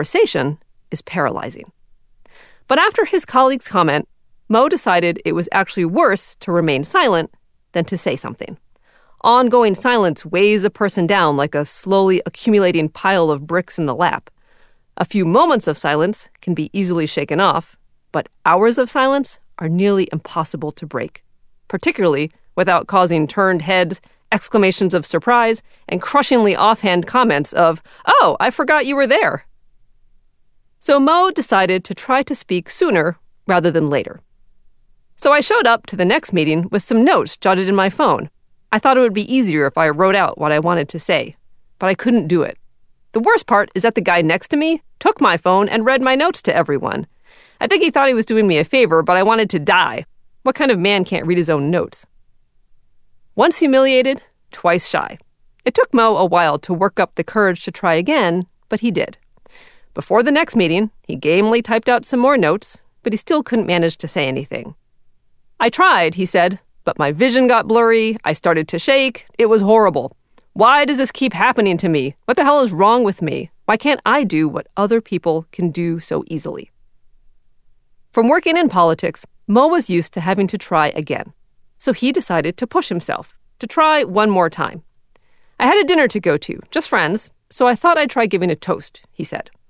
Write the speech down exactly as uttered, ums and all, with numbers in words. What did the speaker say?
conversation is paralyzing. But after his colleague's comment, Mo decided it was actually worse to remain silent than to say something. Ongoing silence weighs a person down like a slowly accumulating pile of bricks in the lap. A few moments of silence can be easily shaken off, but hours of silence are nearly impossible to break, particularly without causing turned heads, exclamations of surprise, and crushingly offhand comments of, "Oh, I forgot you were there." So Mo decided to try to speak sooner rather than later. So I showed up to the next meeting with some notes jotted in my phone. I thought it would be easier if I wrote out what I wanted to say, but I couldn't do it. The worst part is that the guy next to me took my phone and read my notes to everyone. I think he thought he was doing me a favor, but I wanted to die. What kind of man can't read his own notes? Once humiliated, twice shy. It took Mo a while to work up the courage to try again, but he did. Before the next meeting, he gamely typed out some more notes, but he still couldn't manage to say anything. "I tried," he said, "but my vision got blurry, I started to shake, it was horrible. Why does this keep happening to me? What the hell is wrong with me? Why can't I do what other people can do so easily?" From working in politics, Mo was used to having to try again. So he decided to push himself, to try one more time. "I had a dinner to go to, just friends, so I thought I'd try giving a toast," he said.